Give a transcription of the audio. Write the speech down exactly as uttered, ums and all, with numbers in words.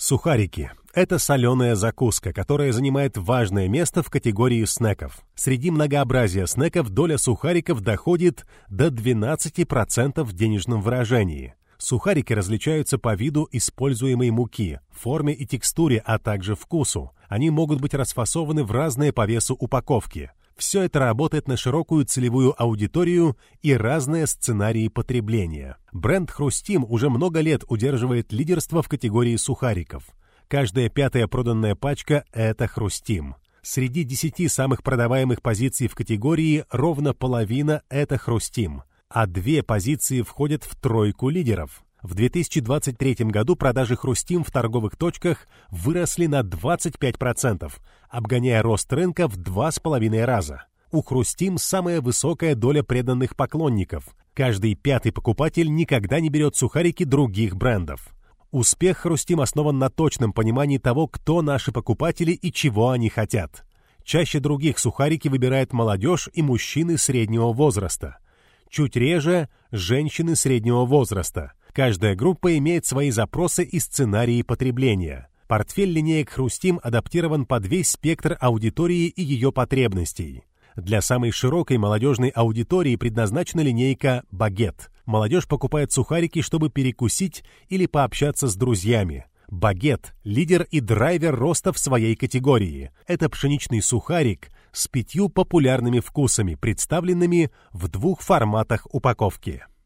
Сухарики – это соленая закуска, которая занимает важное место в категории снеков. Среди многообразия снеков доля сухариков доходит до двенадцати процентов в денежном выражении. Сухарики различаются по виду используемой муки, форме и текстуре, а также вкусу. Они могут быть расфасованы в разные по весу упаковки. Все это работает на широкую целевую аудиторию и разные сценарии потребления. Бренд «Хрустим» уже много лет удерживает лидерство в категории сухариков. Каждая пятая проданная пачка – это «Хрустим». Среди десяти самых продаваемых позиций в категории ровно половина – это «Хрустим», а две позиции входят в тройку лидеров. В две тысячи двадцать третьем году продажи «Хрустим» в торговых точках выросли на двадцать пять процентов, обгоняя рост рынка в два с половиной раза. У «Хрустим» самая высокая доля преданных поклонников. Каждый пятый покупатель никогда не берет сухарики других брендов. Успех «Хрустим» основан на точном понимании того, кто наши покупатели и чего они хотят. Чаще других сухарики выбирают молодежь и мужчины среднего возраста. Чуть реже – женщины среднего возраста. Каждая группа имеет свои запросы и сценарии потребления. Портфель линеек «Хрустим» адаптирован под весь спектр аудитории и ее потребностей. Для самой широкой молодежной аудитории предназначена линейка «Багет». Молодежь покупает сухарики, чтобы перекусить или пообщаться с друзьями. «Багет» – лидер и драйвер роста в своей категории. Это пшеничный сухарик с пятью популярными вкусами, представленными в двух форматах упаковки.